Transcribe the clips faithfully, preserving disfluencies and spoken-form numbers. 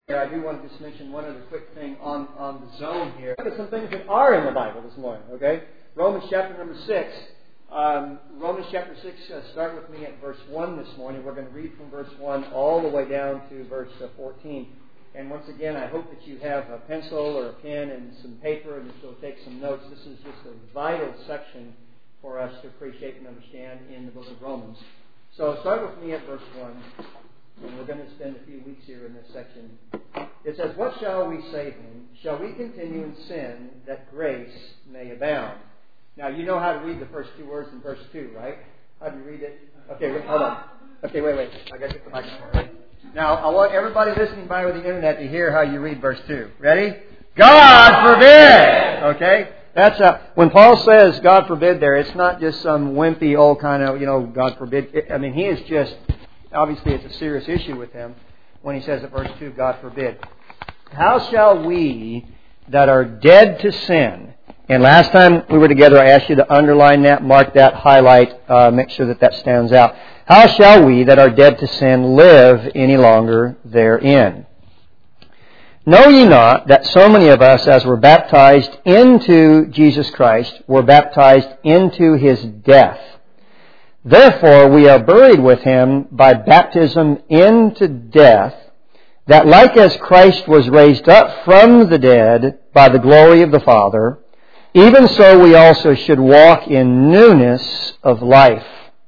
I do want to just mention one other quick thing on, on the zone here. Look at some things that are in the Bible this morning, okay? Romans chapter number six. Um, Romans chapter six, uh, start with me at verse one this morning. We're going to read from verse one all the way down to verse uh, fourteen. And once again, I hope that you have a pencil or a pen and some paper and you'll take some notes. This is just a vital section for us to appreciate and understand in the book of Romans. So start with me at verse one. And we're going to spend a few weeks here in this section. It says, "What shall we say then? Shall we continue in sin that grace may abound?" Now, you know how to read the first two words in verse two, right? How do you read it? Okay, wait, hold on. Okay, wait, wait. I got to get the microphone. Now, I want everybody listening by with the internet to hear how you read verse two. Ready? God forbid! Okay? That's a, when Paul says God forbid there, it's not just some wimpy old kind of, you know, God forbid. I mean, he is just... Obviously, it's a serious issue with him when he says at verse two, God forbid. How shall we that are dead to sin, and last time we were together, I asked you to underline that, mark that, highlight, uh, make sure that that stands out. How shall we that are dead to sin live any longer therein? Know ye not that so many of us, as were baptized into Jesus Christ, were baptized into His death? Therefore we are buried with Him by baptism into death, that like as Christ was raised up from the dead by the glory of the Father, even so we also should walk in newness of life.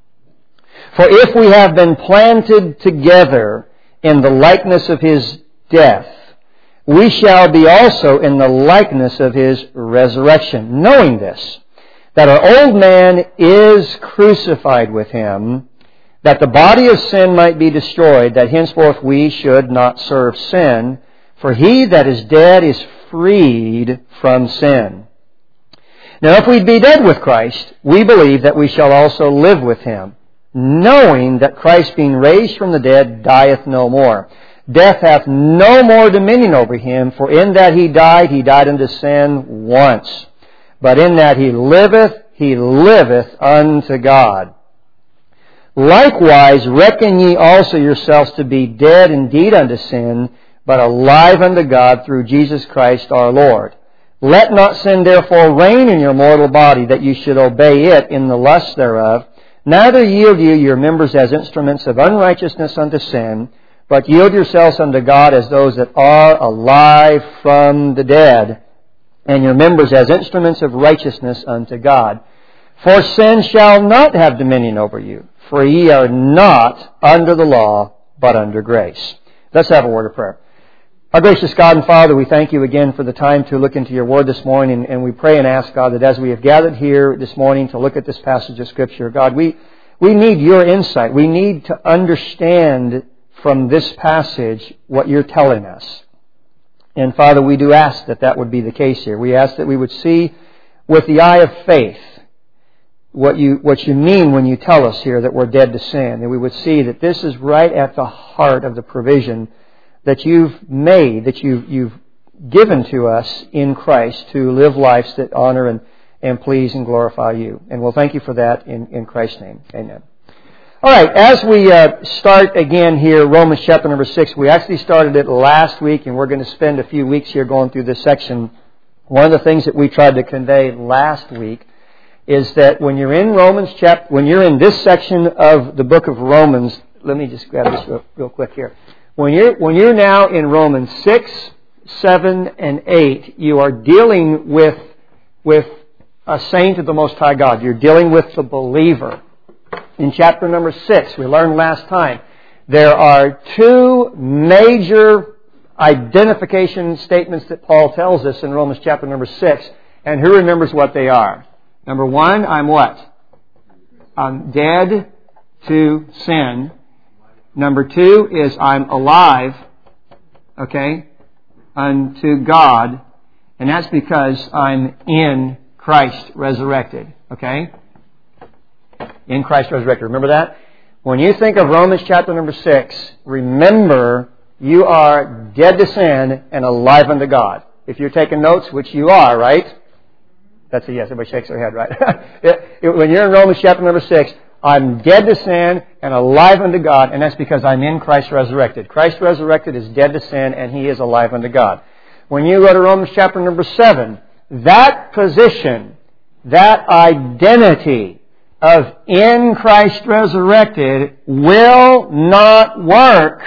For if we have been planted together in the likeness of His death, we shall be also in the likeness of His resurrection, knowing this, that our old man is crucified with Him, that the body of sin might be destroyed, that henceforth we should not serve sin. For he that is dead is freed from sin. Now if we be dead with Christ, we believe that we shall also live with Him, knowing that Christ being raised from the dead dieth no more. Death hath no more dominion over Him, for in that He died, He died unto sin once. But in that He liveth, He liveth unto God. Likewise, reckon ye also yourselves to be dead indeed unto sin, but alive unto God through Jesus Christ our Lord. Let not sin therefore reign in your mortal body, that you should obey it in the lust thereof. Neither yield you your members as instruments of unrighteousness unto sin, but yield yourselves unto God as those that are alive from the dead, and your members as instruments of righteousness unto God. For sin shall not have dominion over you, for ye are not under the law, but under grace. Let's have a word of prayer. Our gracious God and Father, we thank You again for the time to look into Your Word this morning, and we pray and ask, God, that as we have gathered here this morning to look at this passage of Scripture, God, we, we need Your insight. We need to understand from this passage what You're telling us. And Father, we do ask that that would be the case here. We ask that we would see with the eye of faith what you what you mean when you tell us here that we're dead to sin. And we would see that this is right at the heart of the provision that You've made, that you've, you've given to us in Christ to live lives that honor and, and please and glorify You. And we'll thank You for that in, in Christ's name. Amen. All right, as we uh, start again here, Romans chapter number six, we actually started it last week, and we're going to spend a few weeks here going through this section. One of the things that we tried to convey last week is that when you're in Romans chapter, when you're in this section of the book of Romans, let me just grab this real, real quick here. When you're when you're now in Romans six, seven, and eight, you are dealing with with a saint of the Most High God. You're dealing with the believer. In chapter number six, we learned last time, there are two major identification statements that Paul tells us in Romans chapter number six. And who remembers what they are? Number one, I'm what? I'm dead to sin. Number two is I'm alive, okay, unto God. And that's because I'm in Christ resurrected, okay? In Christ resurrected. Remember that? When you think of Romans chapter number six, remember you are dead to sin and alive unto God. If you're taking notes, which you are, right? That's a yes. Everybody shakes their head, right? When you're in Romans chapter number six, I'm dead to sin and alive unto God, and that's because I'm in Christ resurrected. Christ resurrected is dead to sin, and He is alive unto God. When you go to Romans chapter number seven, that position, that identity of in Christ resurrected will not work.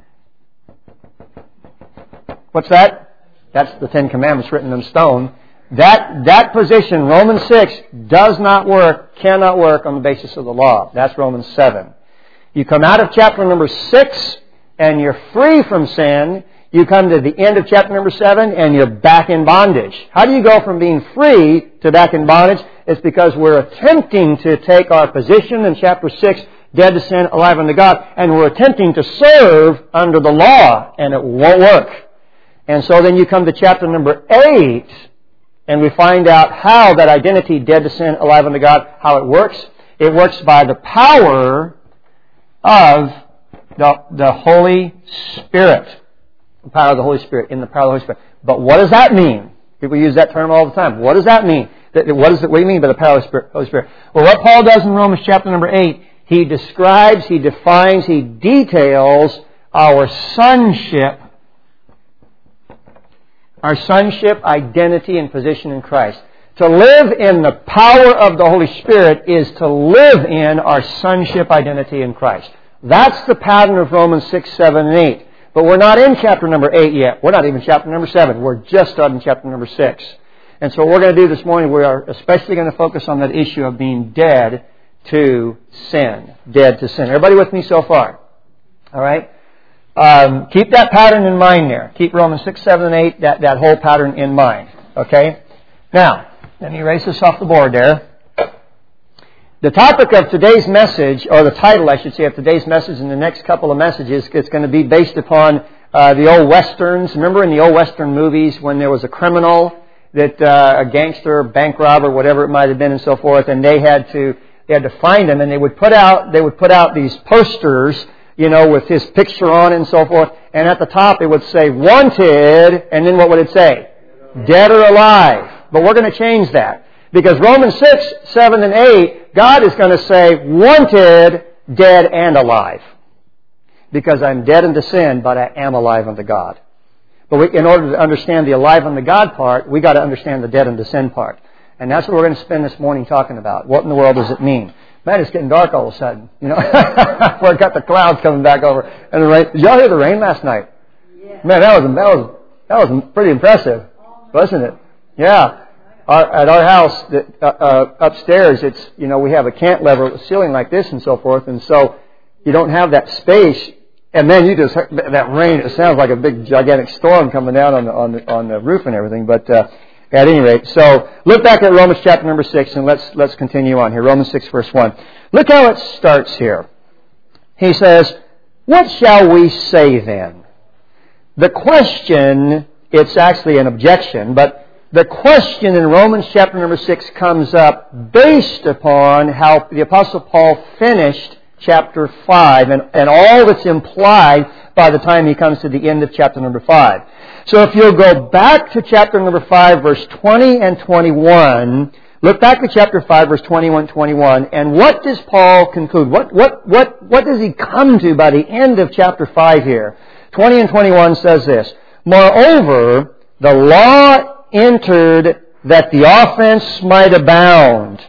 What's that? That's the Ten Commandments written in stone. That, that position, Romans six, does not work, cannot work on the basis of the law. That's Romans seven. You come out of chapter number six and you're free from sin. You come to the end of chapter number seven and you're back in bondage. How do you go from being free to back in bondage? It's because we're attempting to take our position in chapter six, dead to sin, alive unto God, and we're attempting to serve under the law, and it won't work. And so then you come to chapter number eight, and we find out how that identity, dead to sin, alive unto God, how it works. It works by the power of the, the Holy Spirit. The power of the Holy Spirit, in the power of the Holy Spirit. But what does that mean? People use that term all the time. What does that mean? What, is it, what do you mean by the power of the Spirit, Holy Spirit? Well, what Paul does in Romans chapter number eight, he describes, he defines, he details our sonship Our sonship, identity, and position in Christ. To live in the power of the Holy Spirit is to live in our sonship, identity in Christ. That's the pattern of Romans six, seven, and eight. But we're not in chapter number eight yet. We're not even chapter number seven. We're just starting chapter number six. And so what we're going to do this morning, we are especially going to focus on that issue of being dead to sin. Dead to sin. Everybody with me so far? All right? Um, keep that pattern in mind there. Keep Romans six, seven, and eight, that, that whole pattern in mind. Okay? Now, let me erase this off the board there. The topic of today's message, or the title, I should say, of today's message in the next couple of messages, is going to be based upon uh, the old Westerns. Remember in the old Western movies when there was a criminal, that uh, a gangster, bank robber, whatever it might have been and so forth, and they had to they had to find him, and they would put out they would put out these posters, you know, with his picture on it and so forth. And at the top it would say, wanted, and then what would it say? Dead or alive. But we're going to change that. Because Romans six, seven, and eight, God is going to say, wanted, dead, and alive. Because I'm dead unto sin, but I am alive unto God. But we, in order to understand the alive unto God part, we got to understand the dead unto sin part. And that's what we're going to spend this morning talking about. What in the world does it mean? Man, it's getting dark all of a sudden. You know, where it got the clouds coming back over and the rain. Did y'all hear the rain last night? Yeah. Man, that was that was that was pretty impressive, wasn't it? Yeah. Our, at our house, uh, uh, upstairs, it's you know we have a cantilever ceiling like this and so forth, and so you don't have that space. And then you just that rain. It sounds like a big gigantic storm coming down on the on the on the roof and everything, but. Uh, At any rate, so look back at Romans chapter number six, and let's let's continue on here. Romans six, verse one. Look how it starts here. He says, "What shall we say then?" The question, it's actually an objection, but the question in Romans chapter number six comes up based upon how the Apostle Paul finished chapter five and, and all that's implied by the time he comes to the end of chapter number five. So if you'll go back to chapter number five, verse twenty and twenty-one, look back to chapter five, verse twenty-one, twenty-one, and what does Paul conclude? What, what, what, what does he come to by the end of chapter five here? twenty and twenty-one says this, "Moreover, the law entered that the offense might abound.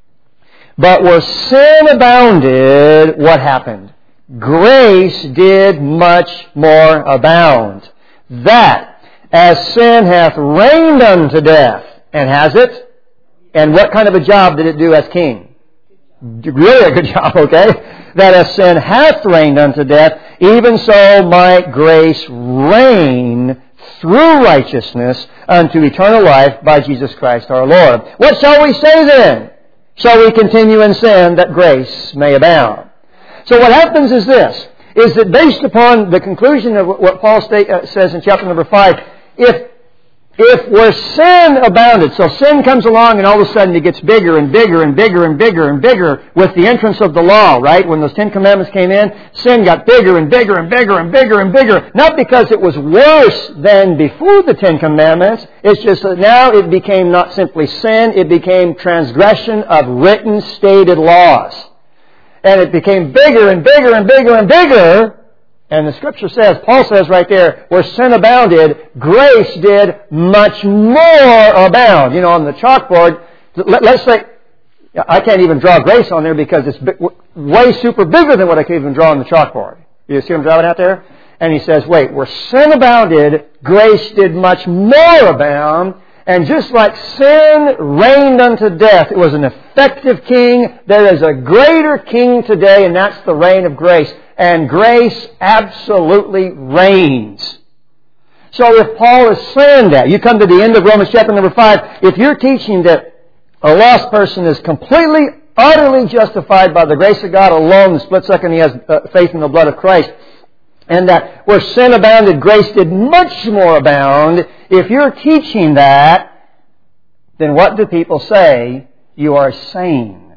But where sin abounded, what happened? Grace did much more abound. That, as sin hath reigned unto death," and has it? And what kind of a job did it do as king? Really a good job, okay? "That as sin hath reigned unto death, even so might grace reign through righteousness unto eternal life by Jesus Christ our Lord. What shall we say then? Shall we continue in sin that grace may abound?" So what happens is this, is that based upon the conclusion of what Paul state, uh, says in chapter number five, if if where sin abounded, so sin comes along and all of a sudden it gets bigger and bigger and bigger and bigger and bigger with the entrance of the law, right? When those Ten Commandments came in, sin got bigger and bigger and bigger and bigger and bigger. Not because it was worse than before the Ten Commandments. It's just that now it became not simply sin, it became transgression of written, stated laws. and it became bigger and bigger and bigger and bigger. And the Scripture says, Paul says right there, where sin abounded, grace did much more abound. You know, on the chalkboard, let, let's say, I can't even draw grace on there because it's big, way super bigger than what I can even draw on the chalkboard. You see what I'm drawing out there? And he says, wait, where sin abounded, grace did much more abound. And just like sin reigned unto death, it was an effective king. There is a greater king today, and that's the reign of grace. And grace absolutely reigns. So if Paul is saying that, you come to the end of Romans chapter number five, if you're teaching that a lost person is completely, utterly justified by the grace of God alone, the split second he has faith in the blood of Christ, and that where sin abounded, grace did much more abound. If you're teaching that, then what do people say? You are sane.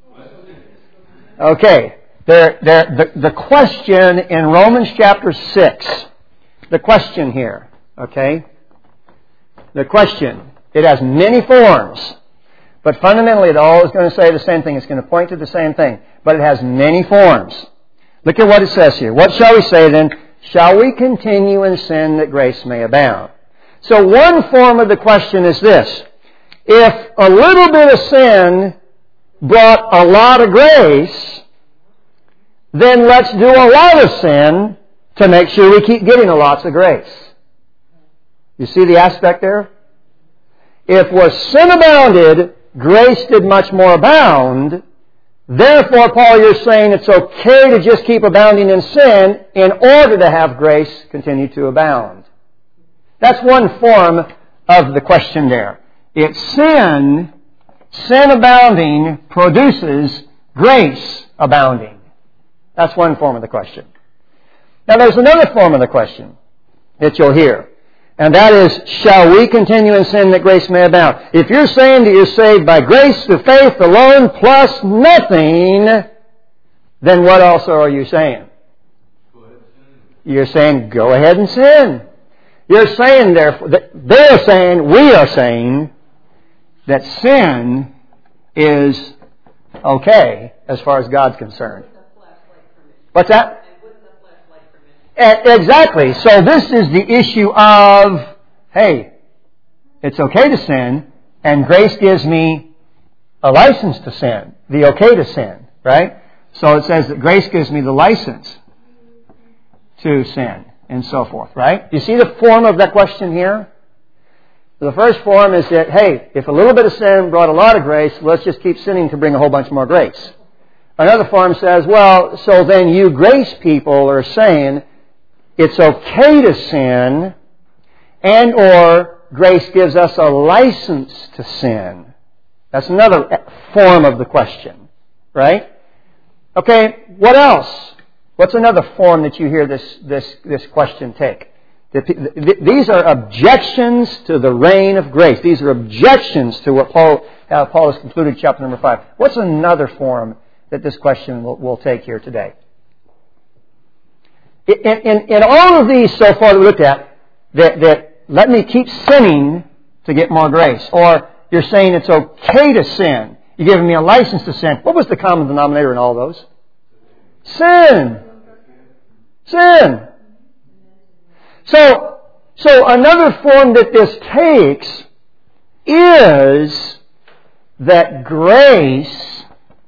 Okay. There, there, the, the question in Romans chapter six, the question here, okay? The question, it has many forms, but fundamentally it all is going to say the same thing. It's going to point to the same thing, but it has many forms. Look at what it says here. What shall we say then? Shall we continue in sin that grace may abound? So one form of the question is this. If a little bit of sin brought a lot of grace, then let's do a lot of sin to make sure we keep getting a lots of grace. You see the aspect there? If where sin abounded, grace did much more abound. Therefore, Paul, you're saying it's okay to just keep abounding in sin in order to have grace continue to abound. That's one form of the question there. It's sin, sin abounding produces grace abounding. That's one form of the question. Now there's another form of the question that you'll hear. And that is, shall we continue in sin that grace may abound? If you're saying that you're saved by grace through faith alone plus nothing, then what also are you saying? You're saying, go ahead and sin. You're saying, therefore, they're saying, we are saying, that sin is okay as far as God's concerned. What's that? Exactly. So this is the issue of, hey, it's okay to sin, and grace gives me a license to sin, the okay to sin, right? So it says that grace gives me the license to sin, and so forth, right? You see the form of that question here? The first form is that, hey, if a little bit of sin brought a lot of grace, let's just keep sinning to bring a whole bunch more grace. Another form says, well, so then you grace people are saying, it's okay to sin, and or grace gives us a license to sin. That's another form of the question, right? Okay, what else? What's another form that you hear this this this question take? These are objections to the reign of grace. These are objections to what Paul uh, Paul has concluded chapter number five. What's another form that this question will, will take here today? In, in, in all of these so far that we looked at, that, that let me keep sinning to get more grace. Or you're saying it's okay to sin. You're giving me a license to sin. What was the common denominator in all those? Sin. Sin. So, so another form that this takes is that grace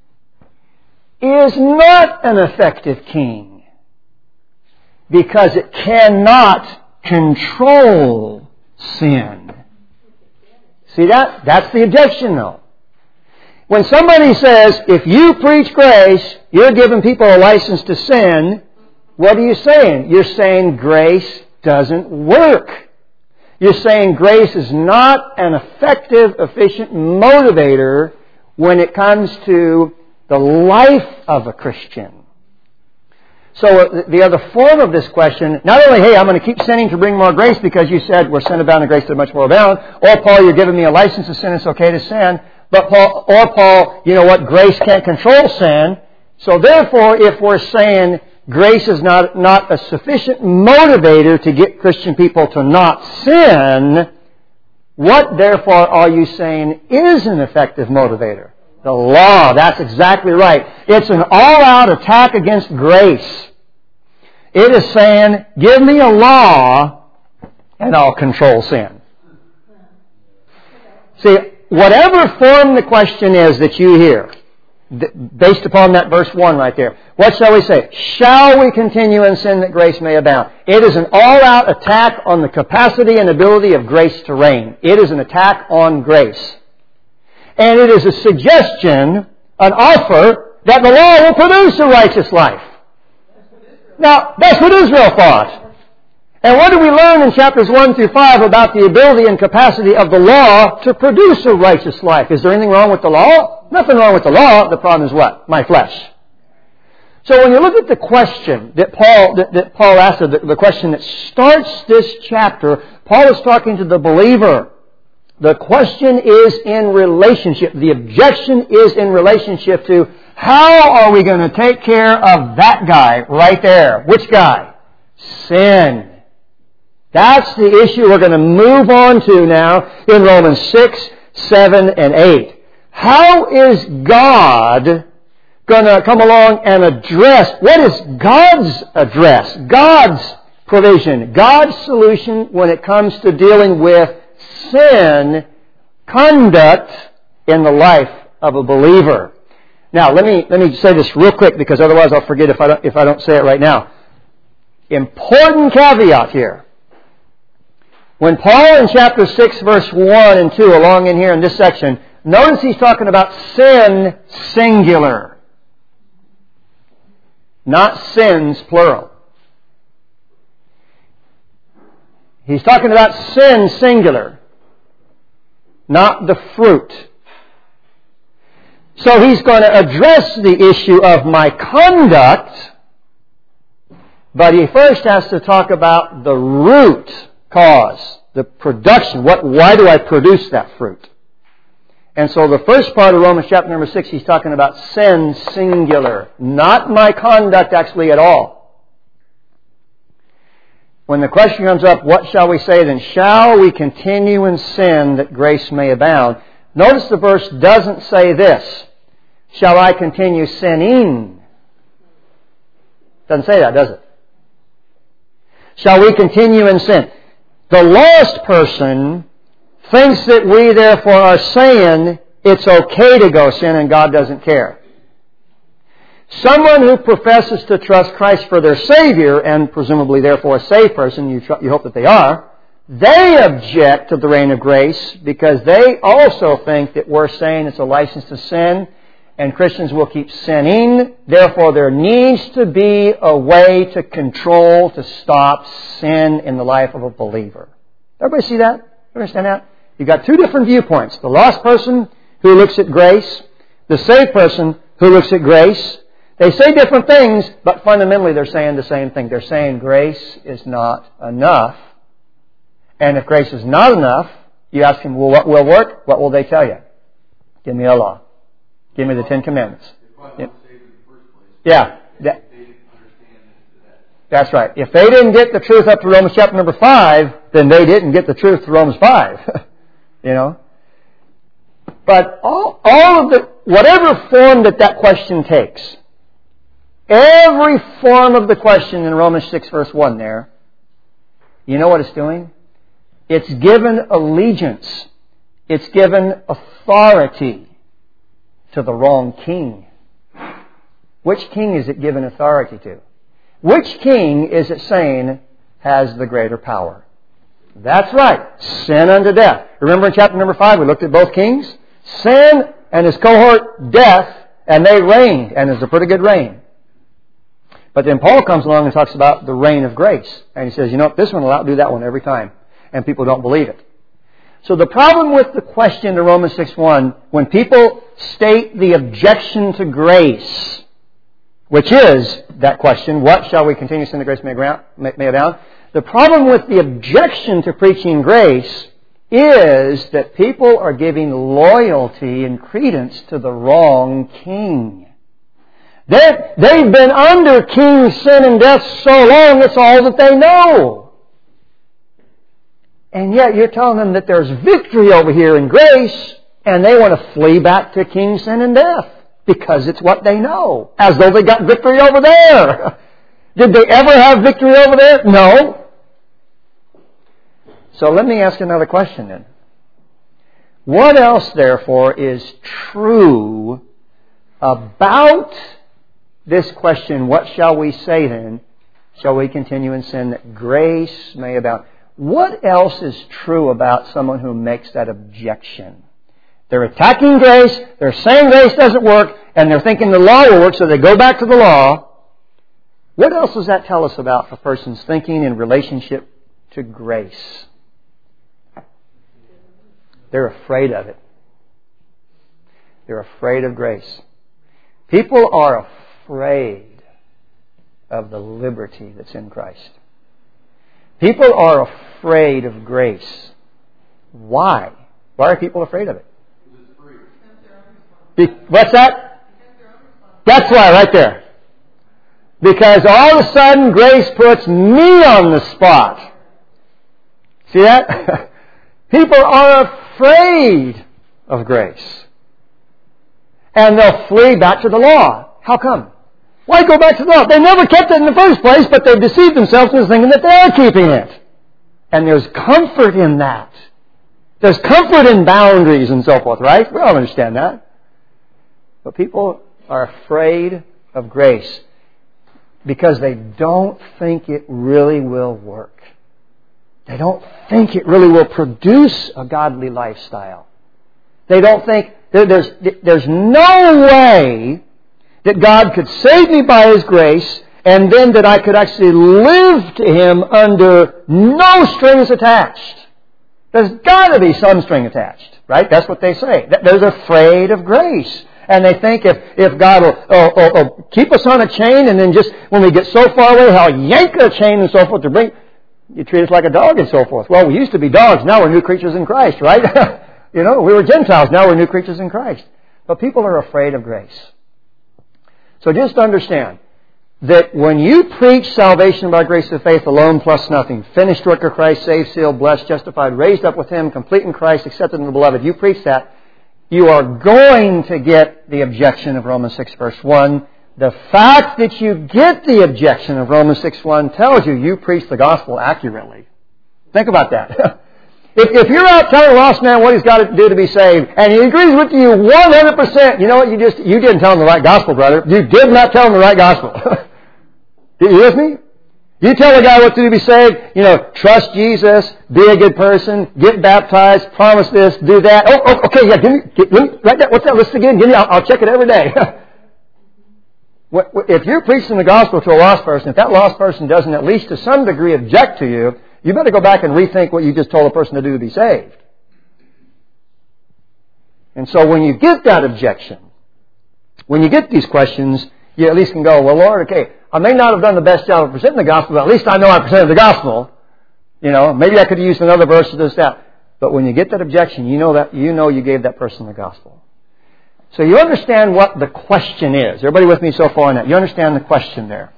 is not an effective king. Because it cannot control sin. See that? That's the objection, though. When somebody says, if you preach grace, you're giving people a license to sin, what are you saying? You're saying grace doesn't work. You're saying grace is not an effective, efficient motivator when it comes to the life of a Christian. So the other form of this question, not only, hey, I'm going to keep sinning to bring more grace because you said we're sin abound and grace did much more abound, or Paul, you're giving me a license to sin, it's okay to sin, but Paul, or Paul, you know what, grace can't control sin. So therefore, if we're saying grace is not, not a sufficient motivator to get Christian people to not sin, what therefore are you saying is an effective motivator? The law. That's exactly right. It's an all-out attack against grace. It is saying, give me a law and I'll control sin. See, whatever form the question is that you hear, based upon that verse one right there, what shall we say? Shall we continue in sin that grace may abound? It is an all-out attack on the capacity and ability of grace to reign. It is an attack on grace. And it is a suggestion, an offer, that the law will produce a righteous life. Now, that's what Israel thought. And what do we learn in chapters one through five about the ability and capacity of the law to produce a righteous life? Is there anything wrong with the law? Nothing wrong with the law. The problem is what? My flesh. So when you look at the question that Paul that, that Paul asked, the, the question that starts this chapter, Paul is talking to the believer. The question is in relationship. The objection is in relationship to how are we going to take care of that guy right there? Which guy? Sin. That's the issue we're going to move on to now in Romans six, seven, and eight. How is God going to come along and address, what is God's address, God's provision, God's solution when it comes to dealing with sin conduct in the life of a believer? Now, let me let me say this real quick because otherwise I'll forget if I don't, if I don't say it right now. Important caveat here. When Paul in chapter six, verse one and two, along in here in this section, notice he's talking about sin singular. Not sins plural. He's talking about sin singular. Not the fruit. So he's going to address the issue of my conduct, but he first has to talk about the root cause, the production. What? Why do I produce that fruit? And so the first part of Romans chapter number six, he's talking about sin singular, not my conduct actually at all. When the question comes up, what shall we say then? Shall we continue in sin that grace may abound? Notice the verse doesn't say this. Shall I continue sinning? Doesn't say that, does it? Shall we continue in sin? The lost person thinks that we therefore are saying it's okay to go sin and God doesn't care. Someone who professes to trust Christ for their Savior and presumably therefore a saved person, you, tr- you hope that they are, they object to the reign of grace because they also think that we're saying it's a license to sin and Christians will keep sinning. Therefore, there needs to be a way to control, to stop sin in the life of a believer. Everybody see that? Understand that? You've got two different viewpoints. The lost person who looks at grace, the saved person who looks at grace. They say different things, but fundamentally they're saying the same thing. They're saying grace is not enough. And if grace is not enough, you ask them, well, what will work? What will they tell you? Give me a law. Give me the Ten Commandments. Yeah. yeah. That, that's right. If they didn't get the truth up to Romans chapter number five, then they didn't get the truth to Romans five. You know? But all, all of the, whatever form that that question takes, every form of the question in Romans six verse one there, you know what it's doing? It's given allegiance. It's given authority to the wrong king. Which king is it given authority to? Which king is it saying has the greater power? That's right. Sin unto death. Remember in chapter number five we looked at both kings? Sin and his cohort, death, and they reigned, and it's a pretty good reign. But then Paul comes along and talks about the reign of grace. And he says, you know, this one will outdo that one every time. And people don't believe it. So the problem with the question in Romans six one, when people state the objection to grace, which is that question, what shall we continue sin that grace may abound? The problem with the objection to preaching grace is that people are giving loyalty and credence to the wrong king. They're, they've been under king sin and death so long, that's all that they know. And yet you're telling them that there's victory over here in grace, And they want to flee back to king sin and death because it's what they know, as though they got victory over there. Did they ever have victory over there? No. So let me ask another question then. What else, therefore, is true about this question, what shall we say then? Shall we continue in sin that grace may abound? What else is true about someone who makes that objection? They're attacking grace, they're saying grace doesn't work, and they're thinking the law will work, so they go back to the law. What else does that tell us about a person's thinking in relationship to grace? They're afraid of it. They're afraid of grace. People are afraid of the liberty that's in Christ. People are afraid of grace. Why? Why are people afraid of it? Be- what's that? That's why, right there. Because all of a sudden grace puts me on the spot. See that? People are afraid of grace. And they'll flee back to the law. How come? Why go back to the law? They never kept it in the first place, but they've deceived themselves into thinking that they are keeping it. And there's comfort in that. There's comfort in boundaries and so forth, right? We all understand that. But people are afraid of grace because they don't think it really will work. They don't think it really will produce a godly lifestyle. They don't think, there's, there's no way that God could save me by His grace and then that I could actually live to Him under no strings attached. There's got to be some string attached, right? That's what they say. They're afraid of grace. And they think if, if God will oh, oh, oh, keep us on a chain and then just when we get so far away, He'll yank a chain and so forth to bring... You treat us like a dog and so forth. Well, we used to be dogs. Now we're new creatures in Christ, right? You know, we were Gentiles. Now we're new creatures in Christ. But people are afraid of grace. So just understand that when you preach salvation by grace of faith alone plus nothing, finished work of Christ, saved, sealed, blessed, justified, raised up with Him, complete in Christ, accepted in the Beloved, you preach that, you are going to get the objection of Romans six verse one. The fact that you get the objection of Romans six one tells you you preach the gospel accurately. Think about that. if, if you're out telling a lost man what he's got to do to be saved, and he agrees with you one hundred percent, you know what? You just you didn't tell him the right gospel, brother. You did not tell him the right gospel. You with me? You tell a guy what to do to be saved, you know, trust Jesus, be a good person, get baptized, promise this, do that. Oh, oh okay, yeah, give me, give, let me, write that, what's that list again? Give me, I'll, I'll check it every day. If you're preaching the gospel to a lost person, if that lost person doesn't at least to some degree object to you, you better go back and rethink what you just told a person to do to be saved. And so when you get that objection, when you get these questions, you at least can go, well, Lord, okay, I may not have done the best job of presenting the gospel, but at least I know I presented the gospel. You know, maybe I could have used another verse to this, that. But when you get that objection, you know that you know you gave that person the gospel. So you understand what the question is. Everybody with me so far on that? You understand the question there.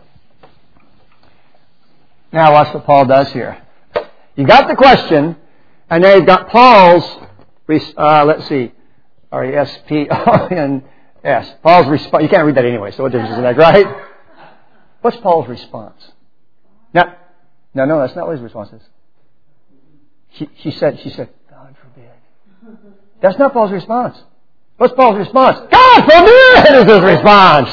Now watch what Paul does here. You got the question, and then you've got Paul's, uh, let's see, R E S P O N S. Paul's response. You can't read that anyway, so what difference does it make, right? What's Paul's response? Now, no, no, that's not what his response is. She, she said, she said, God forbid. That's not Paul's response. What's Paul's response? God forbid is his response.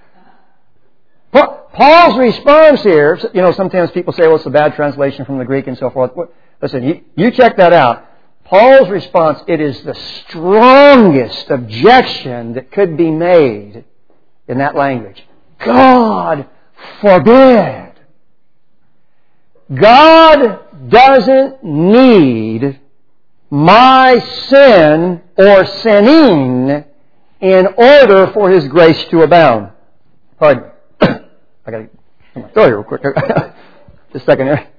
Paul's response here, you know, sometimes people say, well, it's a bad translation from the Greek and so forth. Listen, you, you check that out. Paul's response, it is the strongest objection that could be made in that language. God forbid. God doesn't need my sin or sinning in order for His grace to abound. Pardon me. I got to get my throat here real quick. Just a second here.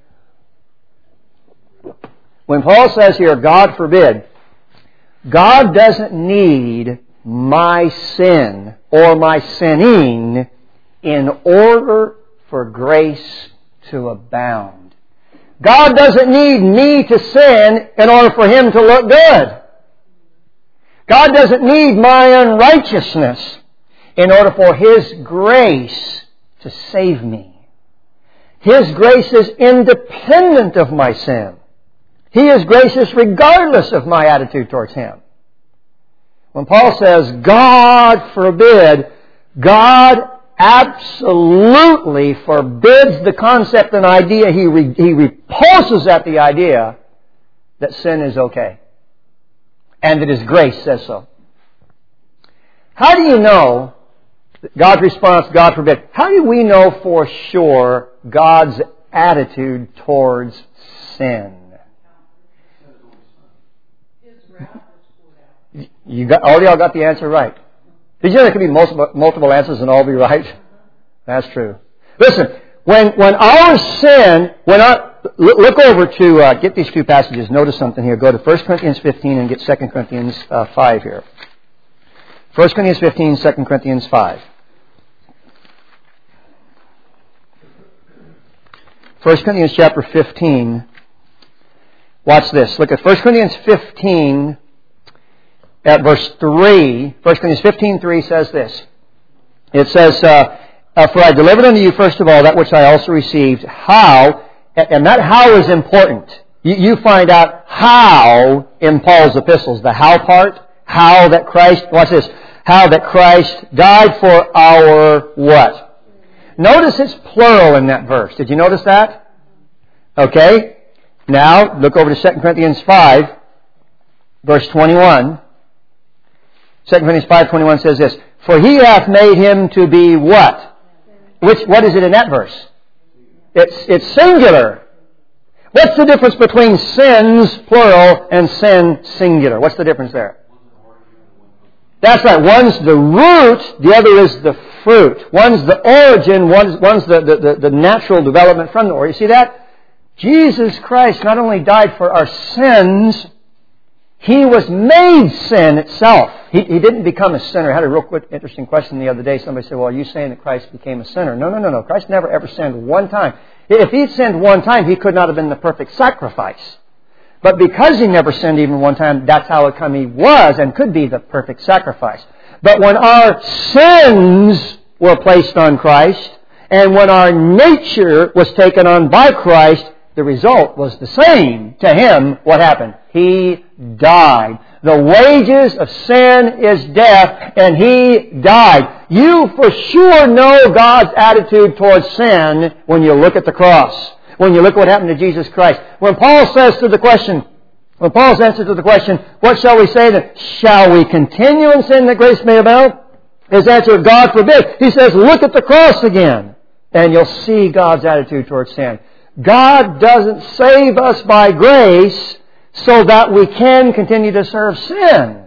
When Paul says here, God forbid, God doesn't need my sin or my sinning in order for grace to abound. God doesn't need me to sin in order for Him to look good. God doesn't need my unrighteousness in order for His grace to save me. His grace is independent of my sin. He is gracious regardless of my attitude towards Him. When Paul says, God forbid, God absolutely forbids the concept and idea. He, re- he repulses at the idea that sin is okay. And that His grace says so. How do you know God's response, God forbid? How do we know for sure God's attitude towards sin? You got, all y'all got the answer right. Did you know there could be multiple, multiple answers and all be right? That's true. Listen, when when our sin, when our, look over to, uh, get these two passages, notice something here. Go to First Corinthians fifteen and get Second Corinthians uh, five here. First Corinthians fifteen, Second Corinthians five. First Corinthians chapter fifteen. Watch this. Look at First Corinthians fifteen at verse three. First Corinthians fifteen, three says this. It says, uh, uh, For I delivered unto you first of all that which I also received, how, and that how is important. You, you find out how in Paul's epistles, the how part, how that Christ, watch this, how that Christ died for our what? Notice it's plural in that verse. Did you notice that? Okay. Now, look over to Second Corinthians five, verse twenty-one. Second Corinthians five twenty-one says this, For He hath made Him to be what? Which, what is it in that verse? It's, it's singular. What's the difference between sins, plural, and sin, singular? What's the difference there? That's right. One's the root, the other is the fruit. One's the origin, one's, one's the, the, the, the natural development from the origin. You see that? Jesus Christ not only died for our sins, He was made sin itself. He, he didn't become a sinner. I had a real quick, interesting question the other day. Somebody said, well, are you saying that Christ became a sinner? No, no, no, no. Christ never ever sinned one time. If He'd sinned one time, He could not have been the perfect sacrifice. But because He never sinned even one time, that's how it come He was and could be the perfect sacrifice. But when our sins were placed on Christ, and when our nature was taken on by Christ, the result was the same. To Him, what happened? He died. The wages of sin is death, and He died. You for sure know God's attitude towards sin when you look at the cross. When you look at what happened to Jesus Christ. When Paul says to the question, when Paul's answer to the question, what shall we say then? Shall we continue in sin that grace may abound? His answer, God forbid. He says, look at the cross again, and you'll see God's attitude towards sin. God doesn't save us by grace so that we can continue to serve sin.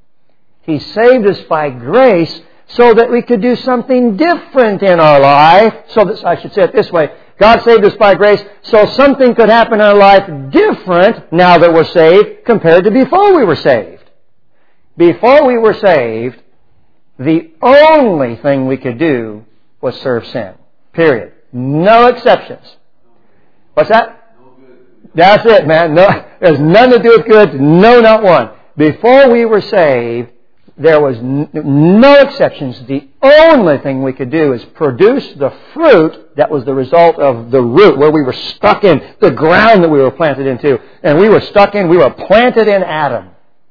He saved us by grace so that we could do something different in our life. So that, I should say it this way. God saved us by grace so something could happen in our life different now that we're saved compared to before we were saved. Before we were saved, the only thing we could do was serve sin. Period. No exceptions. What's that? That's it, man. No, there's nothing to do with good. No, not one. Before we were saved, there was n- no exceptions. The only thing we could do is produce the fruit that was the result of the root, where we were stuck in, the ground that we were planted into. And we were stuck in, we were planted in Adam.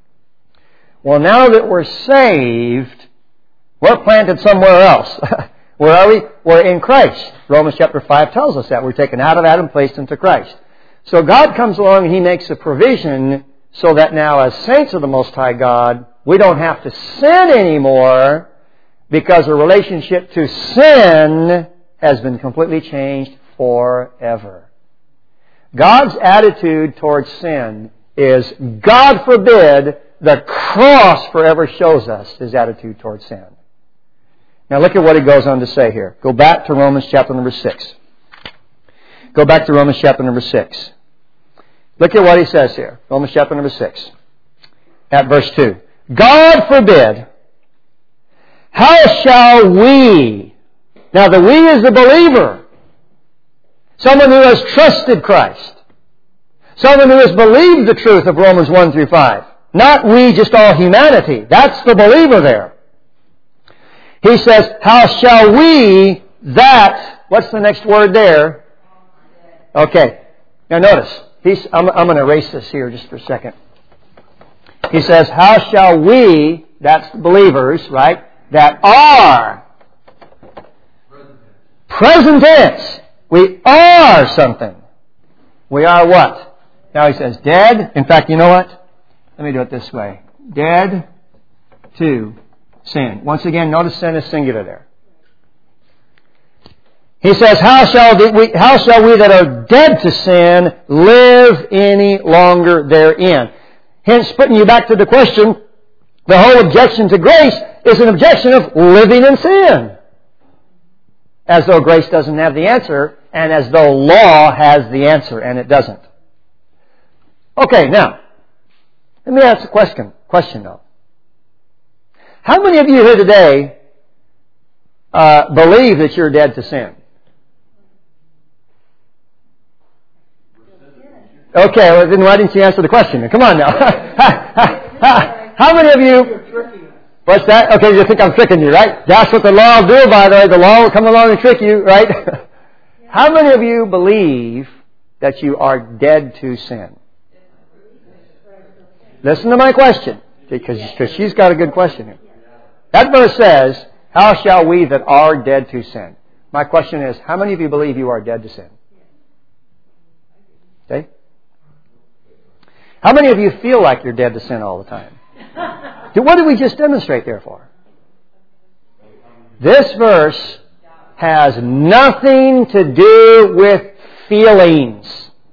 Well, now that we're saved, we're planted somewhere else. Where are we? We're in Christ. Romans chapter five tells us that. We're taken out of Adam, placed into Christ. So God comes along and He makes a provision so that now as saints of the Most High God, we don't have to sin anymore because the relationship to sin has been completely changed forever. God's attitude towards sin is, God forbid, the cross forever shows us His attitude towards sin. Now look at what He goes on to say here. Go back to Romans chapter number six. Go back to Romans chapter number six. Look at what he says here. Romans chapter number six. At verse two. God forbid. How shall we? Now the we is the believer. Someone who has trusted Christ. Someone who has believed the truth of Romans one through five. Not we, just all humanity. That's the believer there. He says, how shall we that... What's the next word there? Okay. Now notice. He's, I'm, I'm going to erase this here just for a second. He says, how shall we, that's the believers, right, that are... Present tense. We are something. We are what? Now he says dead. In fact, you know what? Let me do it this way. Dead to sin. Once again, notice sin is singular there. He says, how shall we, how shall we that are dead to sin live any longer therein? Hence, putting you back to the question, the whole objection to grace is an objection of living in sin. As though grace doesn't have the answer, and as though law has the answer, and it doesn't. Okay, now, let me ask a question, question though. How many of you here today uh, believe that you're dead to sin? Okay, well, then why didn't you answer the question? Come on now. How many of you... What's that? Okay, you think I'm tricking you, right? That's what the law will do, by the way. The law will come along and trick you, right? How many of you believe that you are dead to sin? Listen to my question, because she's got a good question here. That verse says, how shall we that are dead to sin? My question is, how many of you believe you are dead to sin? Okay? How many of you feel like you're dead to sin all the time? What did we just demonstrate there for? This verse has nothing to do with feelings.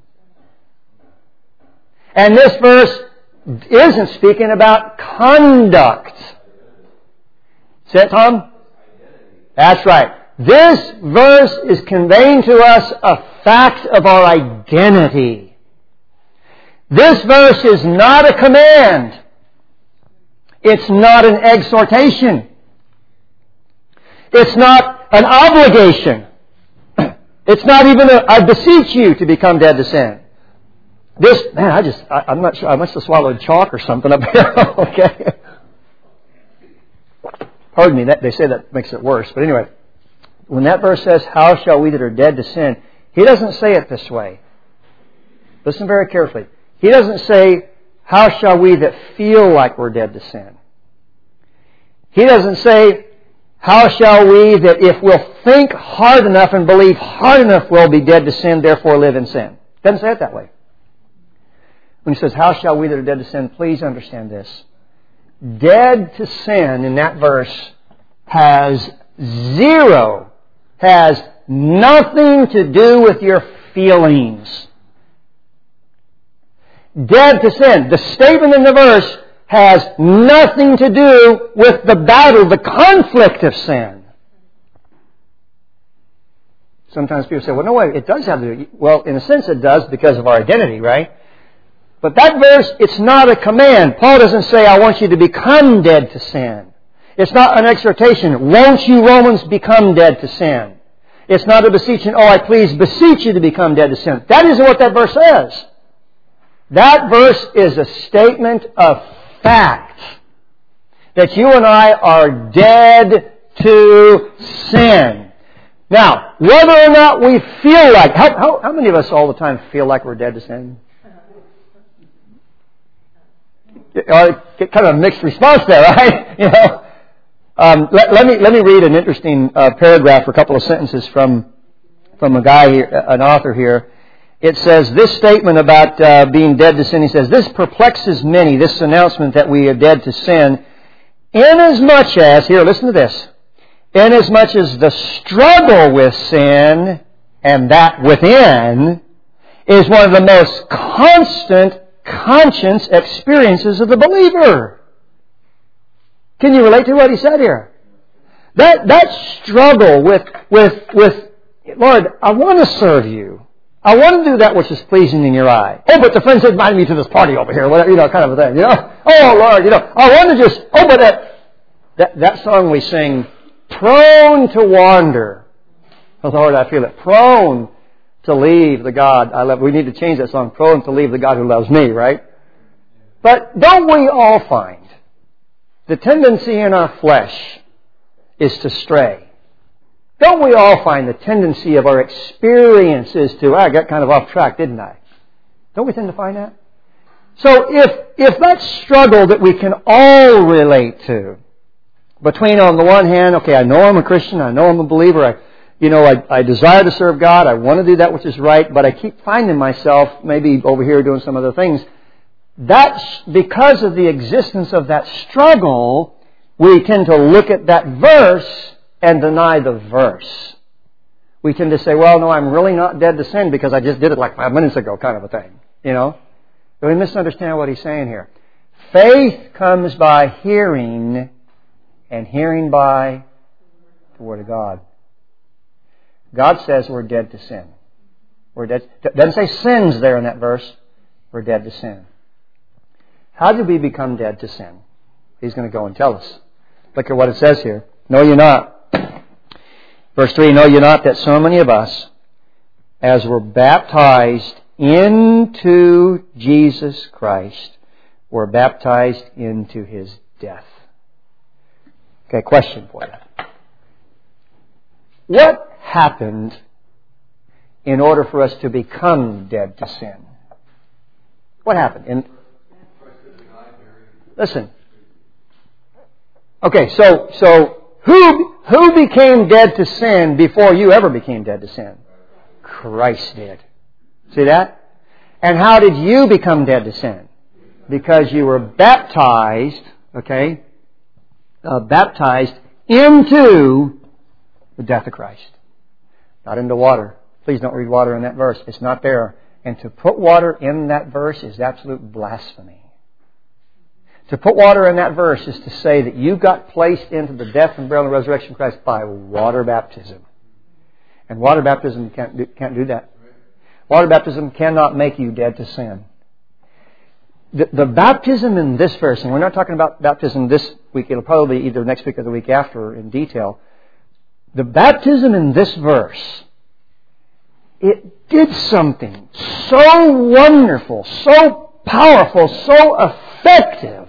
And this verse isn't speaking about conduct. Say it, Tom? That's right. This verse is conveying to us a fact of our identity. This verse is not a command. It's not an exhortation. It's not an obligation. It's not even a, I beseech you to become dead to sin. This, man, I just, I, I'm not sure, I must have swallowed chalk or something up here. Okay. Pardon me, that, they say that makes it worse. But anyway, when that verse says, how shall we that are dead to sin, he doesn't say it this way. Listen very carefully. He doesn't say, how shall we that feel like we're dead to sin? He doesn't say, how shall we that if we'll think hard enough and believe hard enough we'll be dead to sin, therefore live in sin. Doesn't say it that way. When he says, how shall we that are dead to sin, please understand this. Dead to sin in that verse has zero, has nothing to do with your feelings. Dead to sin. The statement in the verse has nothing to do with the battle, the conflict of sin. Sometimes people say, well, no way, it does have to do. Well, in a sense it does because of our identity, right? But that verse, it's not a command. Paul doesn't say, I want you to become dead to sin. It's not an exhortation. Won't you, Romans, become dead to sin? It's not a beseeching, oh, I please beseech you to become dead to sin. That isn't what that verse says. That verse is a statement of fact that you and I are dead to sin. Now, whether or not we feel like, how, how, how many of us all the time feel like we're dead to sin? Or get kind of a mixed response there, right? You know, um, let, let me let me read an interesting uh, paragraph, or a couple of sentences from from a guy here, an author here. It says this statement about uh, being dead to sin. He says, this perplexes many, this announcement that we are dead to sin, inasmuch as, here, listen to this, inasmuch as the struggle with sin, and that within, is one of the most constant conscience experiences of the believer. Can you relate to what he said here? That that struggle with, with, with Lord, I want to serve you. I want to do that which is pleasing in your eye. Oh, but the friends invited me to this party over here, whatever, you know, kind of a thing, you know. Oh, Lord, you know, I want to just, oh, but that, that, that song we sing, prone to wander. Oh, Lord, I feel it. Prone to leave the God I love. We need to change that song, prone to leave the God who loves me, right? But don't we all find the tendency in our flesh is to stray? Don't we all find the tendency of our experiences to, I got kind of off track, didn't I? Don't we tend to find that? So if, if that struggle that we can all relate to, between on the one hand, okay, I know I'm a Christian, I know I'm a believer, I, you know, I, I desire to serve God, I want to do that which is right, but I keep finding myself maybe over here doing some other things. That's because of the existence of that struggle, we tend to look at that verse and deny the verse. We tend to say, well, no, I'm really not dead to sin because I just did it like five minutes ago, kind of a thing. You know? But we misunderstand what he's saying here. Faith comes by hearing, and hearing by the Word of God. God says we're dead to sin. We're dead. It doesn't say sins there in that verse. We're dead to sin. How did we become dead to sin? He's going to go and tell us. Look at what it says here. Know ye not. Verse three, know ye not that so many of us, as were baptized into Jesus Christ, were baptized into His death. Okay, question for you. What happened in order for us to become dead to sin? What happened? In, listen. Okay, so so who who became dead to sin before you ever became dead to sin? Christ did. See that? And how did you become dead to sin? Because you were baptized, okay, uh, baptized into the death of Christ. Not into water. Please don't read water in that verse. It's not there. And to put water in that verse is absolute blasphemy. To put water in that verse is to say that you got placed into the death and burial and resurrection of Christ by water baptism. And water baptism can't do, can't do that. Water baptism cannot make you dead to sin. The, the baptism in this verse, and we're not talking about baptism this week, it'll probably be either next week or the week after in detail. The baptism in this verse, it did something so wonderful, so powerful, so effective.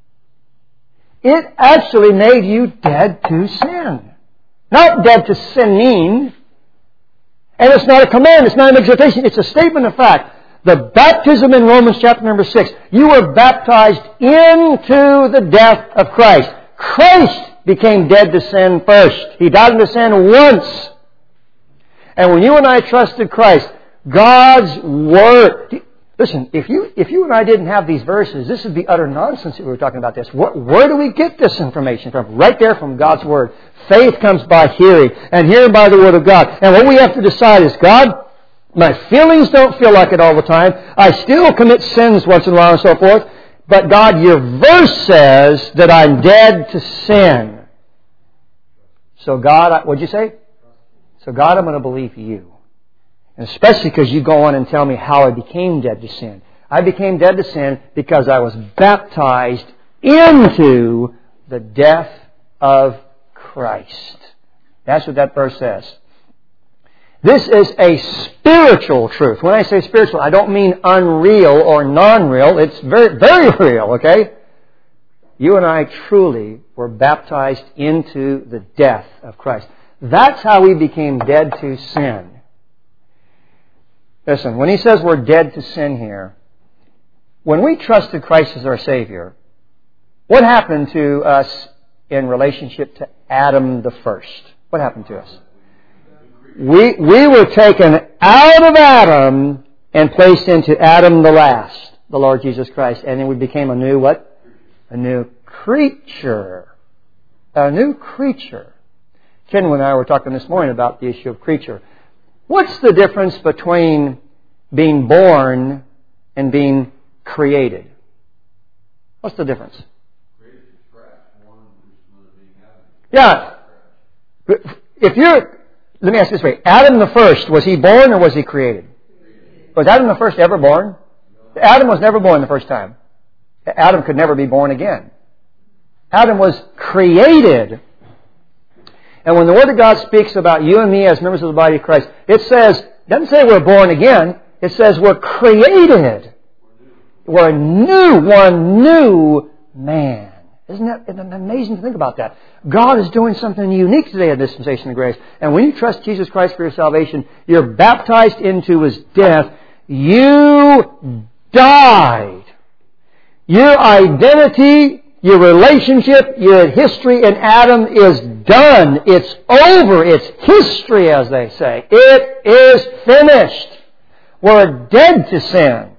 It actually made you dead to sin. Not dead to sinning. And it's not a command, it's not an exhortation, it's a statement of fact. The baptism in Romans chapter number six, you were baptized into the death of Christ. Christ became dead to sin first. He died into sin once. And when you and I trusted Christ, God's Word... Listen, if you if you and I didn't have these verses, this would be utter nonsense if we were talking about this. Where, where do we get this information from? Right there from God's Word. Faith comes by hearing, and hearing by the Word of God. And what we have to decide is, God, my feelings don't feel like it all the time. I still commit sins once in a while and so forth. But God, your verse says that I'm dead to sin. So God, what'd you say? So God, I'm going to believe you. And especially because you go on and tell me how I became dead to sin. I became dead to sin because I was baptized into the death of Christ. That's what that verse says. This is a spiritual truth. When I say spiritual, I don't mean unreal or non-real. It's very, very real, okay? You and I truly were baptized into the death of Christ. That's how we became dead to sin. Listen, when he says we're dead to sin here, when we trusted Christ as our Savior, what happened to us in relationship to Adam the first? What happened to us? We, we were taken out of Adam and placed into Adam the last, the Lord Jesus Christ. And then we became a new what? A new creature. A new creature. Ken and I were talking this morning about the issue of creature. What's the difference between being born and being created? What's the difference? Yeah. If you're, let me ask this way. Adam the first, was he born or was he created? Was Adam the first ever born? Adam was never born the first time. Adam could never be born again. Adam was created. And when the Word of God speaks about you and me as members of the body of Christ, it says, it doesn't say we're born again. It says we're created. We're a new, one new man. Isn't that amazing to think about that? God is doing something unique today in the dispensation of grace. And when you trust Jesus Christ for your salvation, you're baptized into His death. You died. Your identity, your relationship, your history in Adam is done. It's over. It's history, as they say. It is finished. We're dead to sin.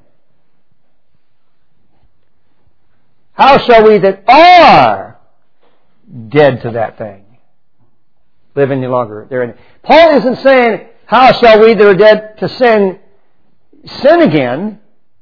How shall we that are dead to that thing live any longer therein? Paul isn't saying, how shall we that are dead to sin sin again?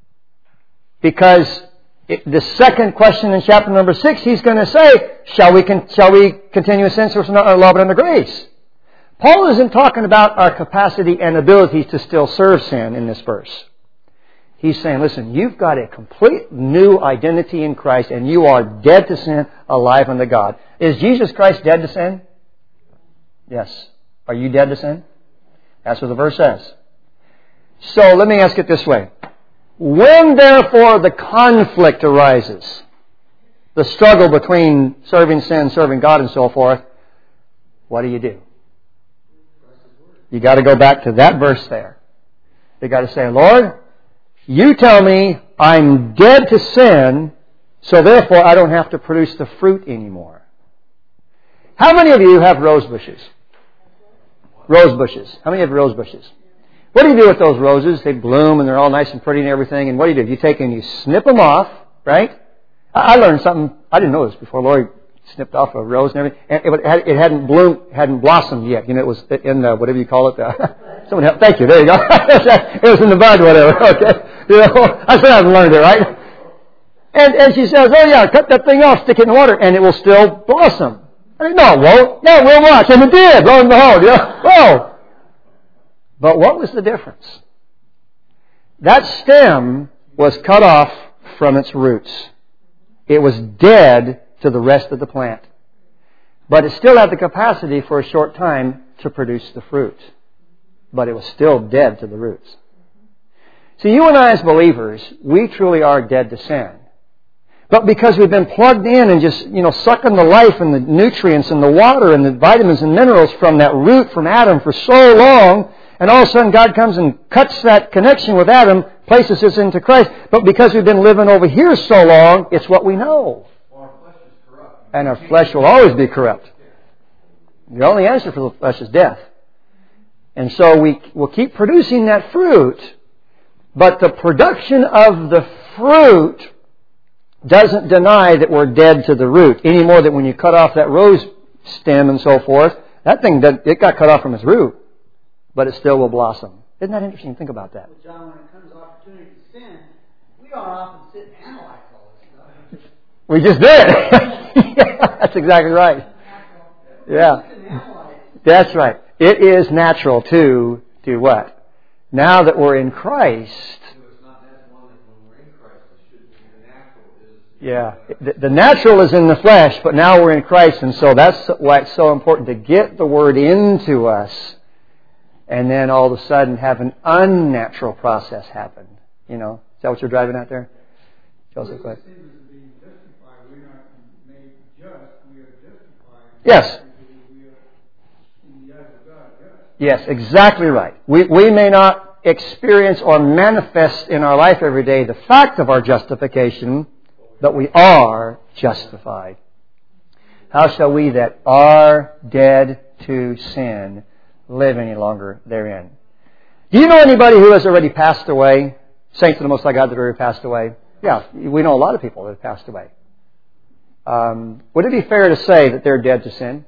Because it, the second question in chapter number six, he's going to say, shall we, con- shall we continue in sin so we're not under law but under grace? Paul isn't talking about our capacity and ability to still serve sin in this verse. He's saying, listen, you've got a complete new identity in Christ and you are dead to sin, alive unto God. Is Jesus Christ dead to sin? Yes. Are you dead to sin? That's what the verse says. So let me ask it this way. When therefore the conflict arises, the struggle between serving sin, serving God and so forth, what do you do? You got to go back to that verse there. You got to say, Lord, you tell me I'm dead to sin, so therefore I don't have to produce the fruit anymore. How many of you have rose bushes? Rose bushes. How many have rose bushes? What do you do with those roses? They bloom and they're all nice and pretty and everything. And what do you do? You take and you snip them off, right? I learned something. I didn't know this before. Lori snipped off a rose and everything. And it hadn't bloomed, hadn't blossomed yet. You know, it was in the, whatever you call it. Uh, someone help. Thank you. There you go. It was in the bud, whatever. Okay. You know, I still haven't learned it, right? And, and she says, oh yeah, cut that thing off, stick it in the water, and it will still blossom. I mean, no, it won't. No, it will watch. And it did, lo and behold. Yeah. Whoa. But what was the difference? That stem was cut off from its roots. It was dead to the rest of the plant. But it still had the capacity for a short time to produce the fruit. But it was still dead to the roots. See, you and I as believers, we truly are dead to sin. But because we've been plugged in and just, you know, sucking the life and the nutrients and the water and the vitamins and minerals from that root from Adam for so long, and all of a sudden God comes and cuts that connection with Adam, places us into Christ. But because we've been living over here so long, it's what we know. Well, our flesh is corrupt. And our flesh will always be corrupt. The only answer for the flesh is death. And so we will keep producing that fruit, but the production of the fruit doesn't deny that we're dead to the root, any more than when you cut off that rose stem and so forth, that thing, it got cut off from its root, but it still will blossom. Isn't that interesting? Think about that. Well, John, when it comes to opportunity to sin, we don't often sit and analyze all this stuff. We just did. Yeah, that's exactly right. Yeah. That's right. It is natural to do what? Now that we're in Christ. Yeah. The, the natural is in the flesh, but now we're in Christ, and so that's why it's so important to get the Word into us, and then all of a sudden have an unnatural process happen. You know? Is that what you're driving at there? Joseph, go ahead. Yes. Yes, exactly right. We, we may not experience or manifest in our life every day the fact of our justification, but we are justified. How shall we that are dead to sin live any longer therein? Do you know anybody who has already passed away? Saints of the Most High God that already passed away? Yeah, we know a lot of people that have passed away. Um, would it be fair to say that they're dead to sin?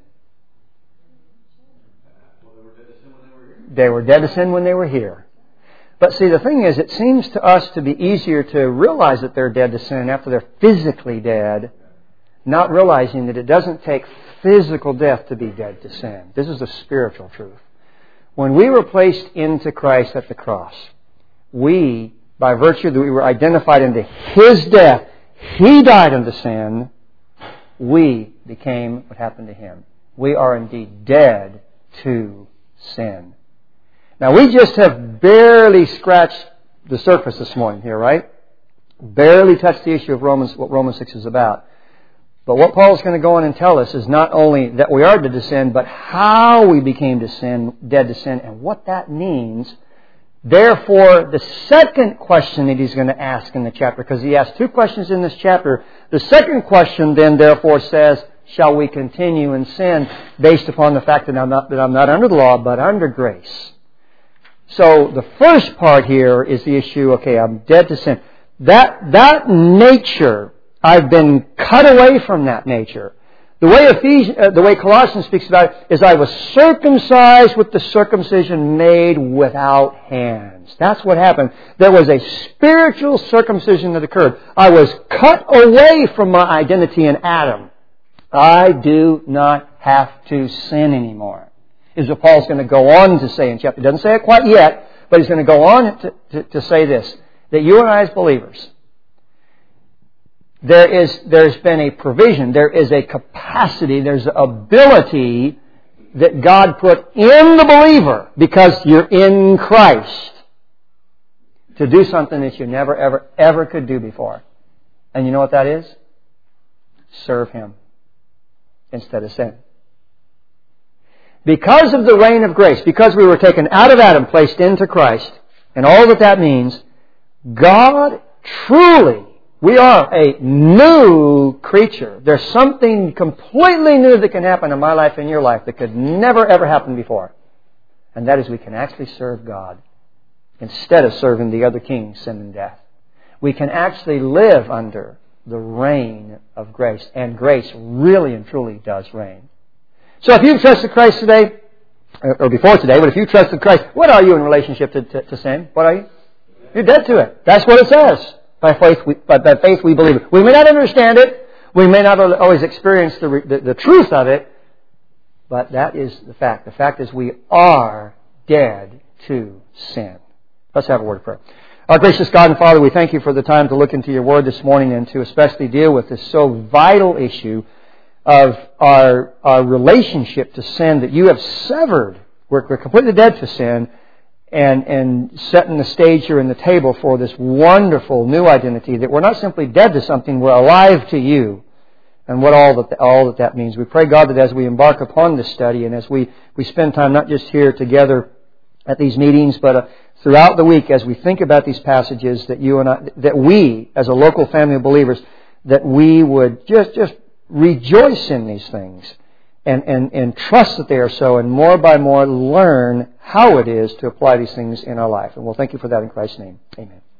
They were dead to sin when they were here. But see, the thing is, it seems to us to be easier to realize that they're dead to sin after they're physically dead, not realizing that it doesn't take physical death to be dead to sin. This is the spiritual truth. When we were placed into Christ at the cross, we, by virtue that we were identified into His death, He died unto sin, we became what happened to Him. We are indeed dead to sin. Now, we just have barely scratched the surface this morning here, right? barely touched the issue of Romans, what Romans six is about. But what Paul's going to go on and tell us is not only that we are dead to sin, but how we became to sin, dead to sin, and what that means. Therefore, the second question that he's going to ask in the chapter, because he asks two questions in this chapter, the second question then therefore says, shall we continue in sin based upon the fact that I'm not, that I'm not under the law, but under grace? So the first part here is the issue, okay, I'm dead to sin. That, that nature, I've been cut away from that nature. The way Ephesians, uh, the way Colossians speaks about it is I was circumcised with the circumcision made without hands. That's what happened. There was a spiritual circumcision that occurred. I was cut away from my identity in Adam. I do not have to sin anymore. Is what Paul's going to go on to say in chapter. He doesn't say it quite yet, but he's going to go on to, to, to say this, that you and I as believers, There is, there's been a provision, there is a capacity, there's an ability that God put in the believer because you're in Christ to do something that you never, ever, ever could do before. And you know what that is? Serve Him instead of sin. Because of the reign of grace, because we were taken out of Adam, placed into Christ, and all that that means, God truly, we are a new creature. There's something completely new that can happen in my life and your life that could never ever happen before. And that is we can actually serve God instead of serving the other kings, sin and death. We can actually live under the reign of grace. And grace really and truly does reign. So if you've trusted Christ today, or before today, but if you trusted Christ, what are you in relationship to, to, to sin? What are you? You're dead to it. That's what it says. By faith, we, by, by faith we believe it. We may not understand it. We may not always experience the, the, the truth of it. But that is the fact. The fact is we are dead to sin. Let's have a word of prayer. Our gracious God and Father, we thank you for the time to look into your word this morning and to especially deal with this so vital issue of our, our relationship to sin that you have severed. We're, we're completely dead to sin. And, and setting the stage here in the table for this wonderful new identity that we're not simply dead to something, we're alive to you. And what all that, all that that means. We pray, God, that as we embark upon this study and as we, we spend time not just here together at these meetings, but uh, throughout the week as we think about these passages, that you and I, that we, as a local family of believers, that we would just, just rejoice in these things. And, and, and trust that they are so, and more by more learn how it is to apply these things in our life. And we'll thank you for that in Christ's name. Amen.